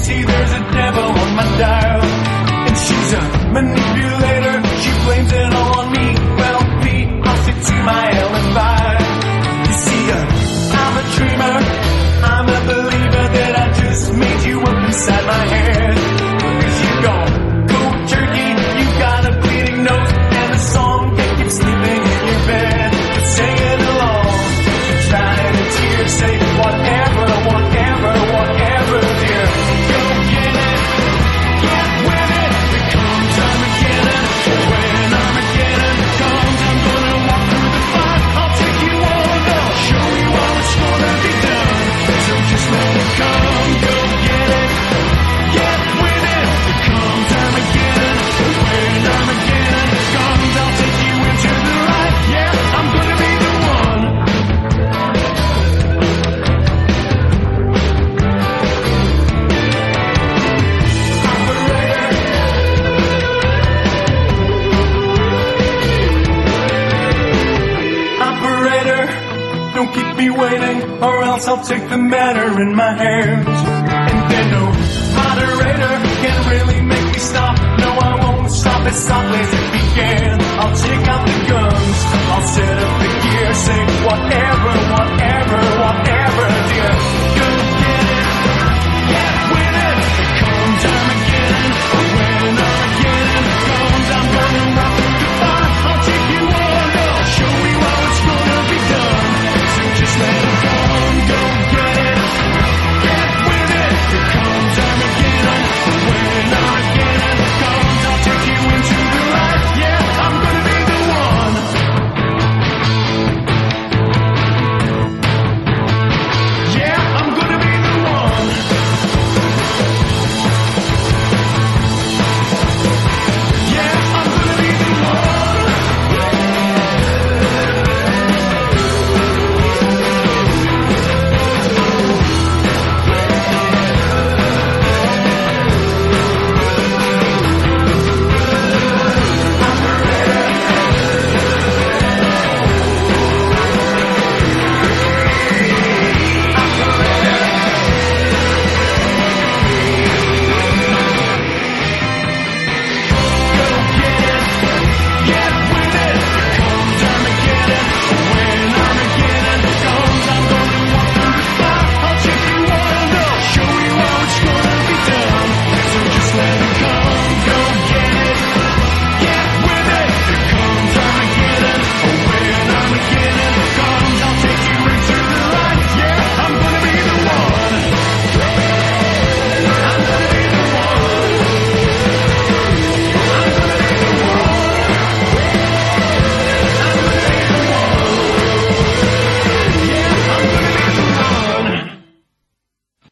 see there's a devil on my dial. And she's a manipulator, she blames it all on me. Well, Pete, I'll stick to my alibi. You see, I'm a dreamer, I'm a believer that I just made you up inside my head. 'Cause you don't go turkey, you got a bleeding nose, and a song that keeps sleeping in your bed. But sing it along, trying to tears, say whatever, whatever, whatever, dear. Go get it, get with it, it comes Armageddon. When Armageddon comes, I'm gonna walk through the fire, I'll take you on, I'll show you how it's gonna be done. So just let it come, go get it, get with it, it comes Armageddon. When Armageddon comes, I'll take you into the light, yeah, I'm gonna be the one. Operator, don't keep me waiting, or else I'll take the matter in my hands. And then no moderator can really make me stop. No, I won't stop it, stop lazy